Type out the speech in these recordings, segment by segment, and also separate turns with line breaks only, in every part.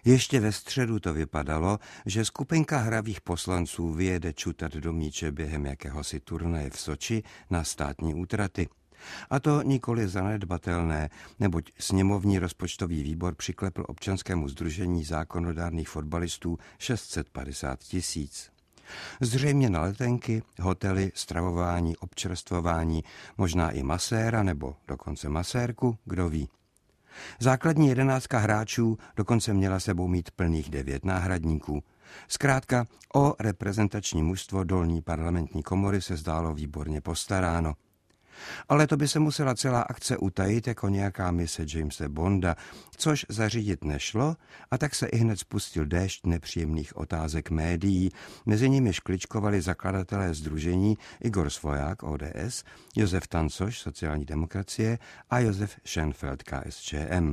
Ještě ve středu to vypadalo, že skupinka hravých poslanců vyjede čutat do míče během jakéhosi turnaje v Soči na státní útraty. A to nikoli zanedbatelné, neboť sněmovní rozpočtový výbor přiklepl občanskému sdružení zákonodárných fotbalistů 650 000. Zřejmě na letenky, hotely, stravování, občerstvování, možná i maséra nebo dokonce masérku, kdo ví. Základní 11 hráčů dokonce měla sebou mít plných 9 náhradníků. Zkrátka o reprezentační mužstvo dolní parlamentní komory se zdálo výborně postaráno. Ale to by se musela celá akce utajit jako nějaká mise Jamese Bonda, což zařídit nešlo, a tak se ihned spustil déšť nepříjemných otázek médií, mezi nimiž kličkovali zakladatelé sdružení Igor Svoják, ODS, Josef Tancoš, sociální demokracie a Josef Schenfeld, KSČM.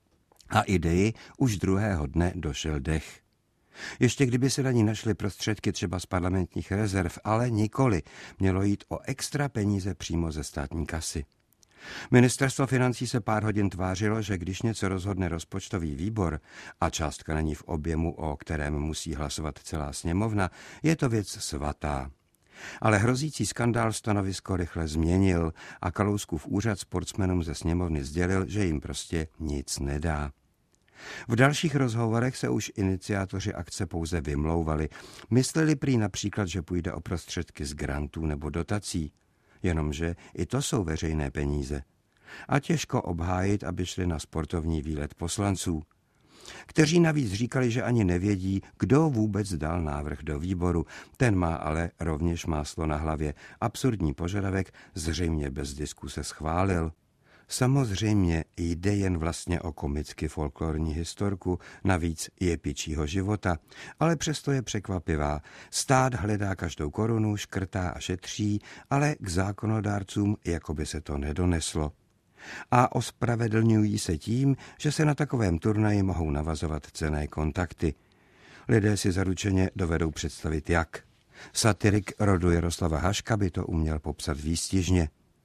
A ideji už druhého dne došel dech. Ještě kdyby se na ní našly prostředky třeba z parlamentních rezerv, ale nikoli, mělo jít o extra peníze přímo ze státní kasy. Ministerstvo financí se pár hodin tvářilo, že když něco rozhodne rozpočtový výbor a částka není v objemu, o kterém musí hlasovat celá sněmovna, je to věc svatá. Ale hrozící skandál stanovisko rychle změnil a Kalouskův úřad sportsmenům ze sněmovny sdělil, že jim prostě nic nedá. V dalších rozhovorech se už iniciátoři akce pouze vymlouvali. Mysleli prý například, že půjde o prostředky z grantů nebo dotací. Jenomže i to jsou veřejné peníze. A těžko obhájit, aby šli na sportovní výlet poslanců, kteří navíc říkali, že ani nevědí, kdo vůbec dal návrh do výboru. Ten má ale rovněž máslo na hlavě. Absurdní požadavek zřejmě bez diskuse schválil. Samozřejmě jde jen vlastně o komicky folklorní historku, navíc jepičího života, ale přesto je překvapivá. Stát hledá každou korunu, škrtá a šetří, ale k zákonodárcům jako by se to nedoneslo. A ospravedlňují se tím, že se na takovém turnaji mohou navazovat cenné kontakty. Lidé si zaručeně dovedou představit jak. Satirik rodu Jaroslava Haška by to uměl popsat výstižně.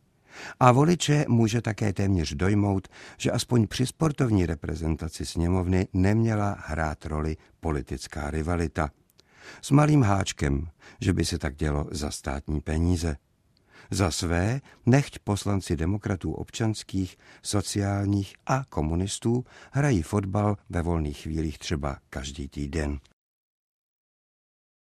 A voliče může také téměř dojmout, že aspoň při sportovní reprezentaci sněmovny neměla hrát roli politická rivalita. S malým háčkem, že by se tak dělo za státní peníze. Za své nechť poslanci demokratů občanských, sociálních a komunistů hrají fotbal ve volných chvílích třeba každý týden.